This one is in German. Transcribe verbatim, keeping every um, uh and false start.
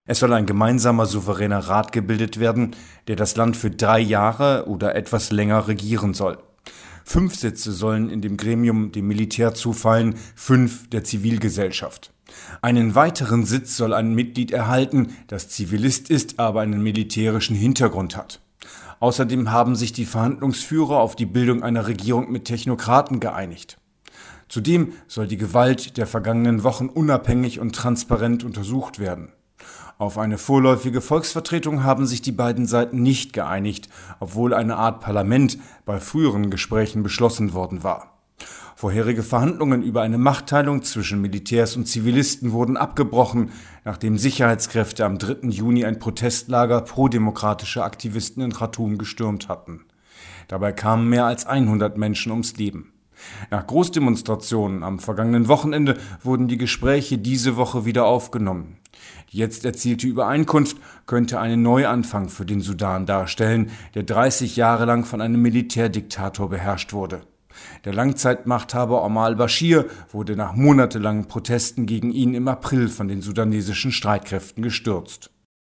Es soll ein gemeinsamer souveräner Rat gebildet werden, der das Land für drei Jahre oder etwas länger regieren soll. Fünf Sitze sollen in dem Gremium dem Militär zufallen, fünf der Zivilgesellschaft. Einen weiteren Sitz soll ein Mitglied erhalten, das Zivilist ist, aber einen militärischen Hintergrund hat. Außerdem haben sich die Verhandlungsführer auf die Bildung einer Regierung mit Technokraten geeinigt. Zudem soll die Gewalt der vergangenen Wochen unabhängig und transparent untersucht werden. Auf eine vorläufige Volksvertretung haben sich die beiden Seiten nicht geeinigt, obwohl eine Art Parlament bei früheren Gesprächen beschlossen worden war. Vorherige Verhandlungen über eine Machtteilung zwischen Militärs und Zivilisten wurden abgebrochen, nachdem Sicherheitskräfte am dritten Juni ein Protestlager prodemokratischer Aktivisten in Khartoum gestürmt hatten. Dabei kamen mehr als hundert Menschen ums Leben. Nach Großdemonstrationen am vergangenen Wochenende wurden die Gespräche diese Woche wieder aufgenommen. Die jetzt erzielte Übereinkunft könnte einen Neuanfang für den Sudan darstellen, der dreißig Jahre lang von einem Militärdiktator beherrscht wurde. Der Langzeitmachthaber Omar al-Bashir wurde nach monatelangen Protesten gegen ihn im April von den sudanesischen Streitkräften gestürzt.